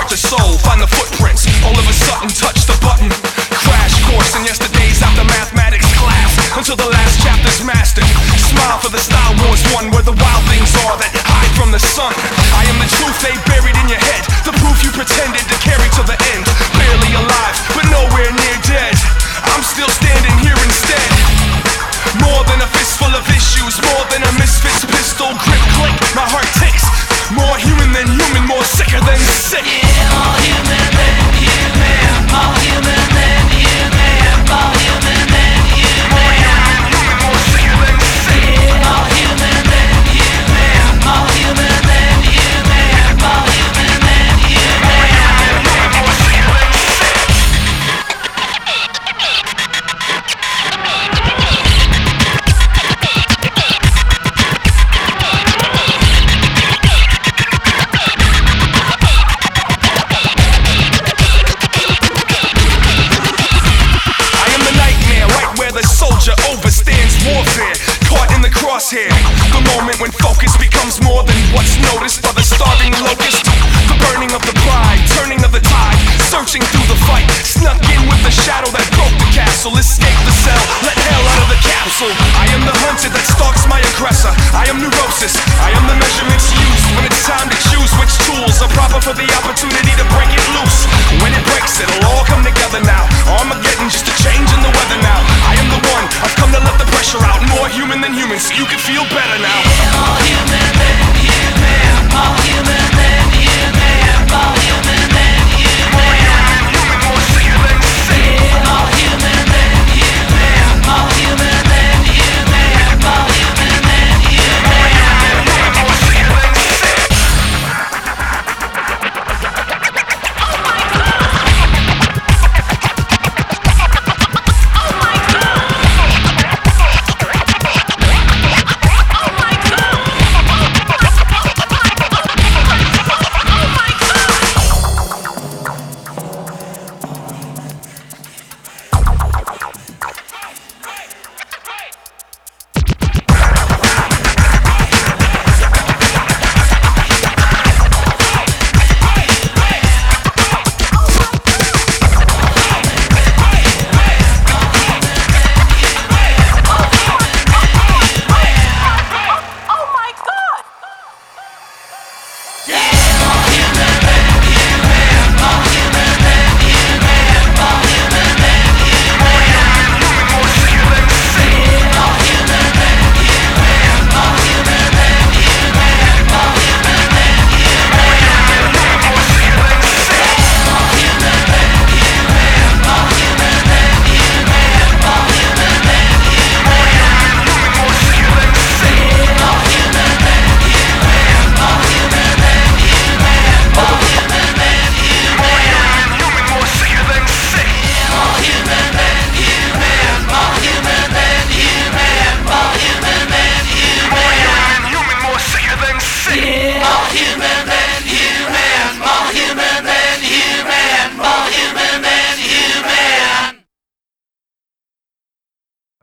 search the soul, find the footprints. All of a sudden, touch the button. Crash course in yesterday's after mathematics class until the last chapter's mastered. Smile for the Star Wars one where the wild things are that hide from the sun. I am the truth they buried in your head, the proof you pretended to carry to the end. Barely alive, but nowhere near dead. I'm still standing here instead. More than a fistful of issues, more than a misfit's pistol grip click. My heart ticks. More human than human, more sicker than sick. Yeah, more human than human. More human than human. More human than human. More human than human, more sicker than sick. Yeah, more human than human. More human than human. More human than human. More human than human, more sicker than sick. Overstands warfare, caught in the crosshair. The moment when focus becomes more than what's noticed by the starving locust. The burning of the pride, turning of the tide, searching through the fight. Snuck in with the shadow that broke the castle. Escape the cell, let hell out of the capsule. I am the hunter that stalks my aggressor. I am neurosis, I am the measurements used when it's time to choose which tools are proper for the opportunity to break it loose. When it breaks, it'll all come together now. Armageddon, just a change in the weather now. I am the one, I've come to let the pressure out. More human than human, so you can feel better now. Yeah, more human than human. More human than